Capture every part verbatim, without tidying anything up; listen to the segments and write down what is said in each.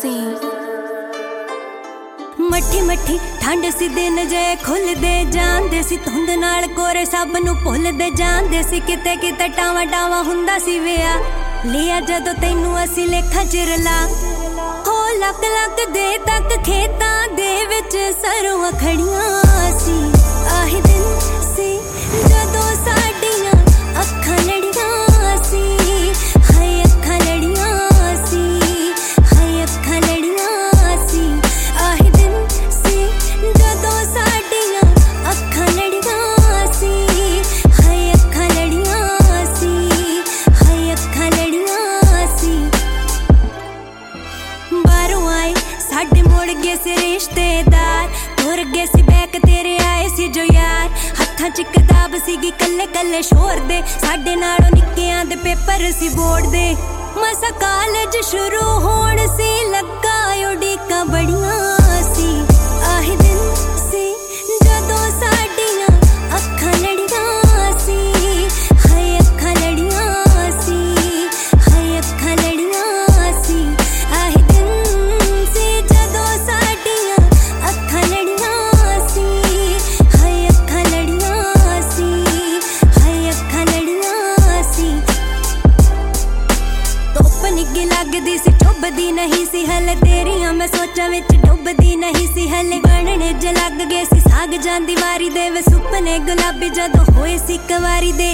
सी। मट्ठी मट्ठी ठंड सी दिन जे खुलदे जांदे सी, धुंद नाल कोरे सब नू भुलदे जांदे सी। किते किते टावा टावा हुंदा सी विया, लिया जदों तैनू असी लेखा चिरला। हो लक लक दे तक खेतां दे विच सरवां खड़ियां सी। आही दिन सी जदों साडियां अखां लड़ियां सी, हाय अखां लड़ियां सी, हाय अखां लड़ियां सी। आही दिन सी जदों साडियां अखां लड़ियां सी, हाय अखां लड़ियां सी, हाय अखां लड़ियां सी। बाहरों आए साडे मुड़ गए सी रिश्तेदार, तुर गए सी बैक तेरे आए सी जो यार। हत्थां च किताब सीगी कल्ले कल्ले शोर दे, साडे नालों निक्कियां दे पेपर सी बोर्ड दे। मसा कालेज शुरू होण सी लगा उड़ीकां बड़ियां सी। आही दिन सी जदों साडियां अखां लड़ियां सी, हाय अखां लड़ियां सी, हाय अखां लड़ियां सी। आही दिन सी जदों साडियां अखां लड़ियां सी, हाय अखां लड़ियां सी, हाय अखां लड़ियां सी। धुप्प निग्गी लगदी सी चुभदी नहीं सी हले, तेरियां मैं सोचां विच डुबदी नहीं सी हले। बनने ज लग गए सी साग जांदी वारी दे, वे सुपने गुलाबी जदों होए सी कवारी दे।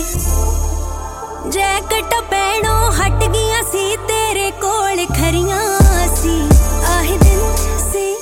जैकट पैणों हट गियां सी तेरे कोल खरियां सी। आही दिन सी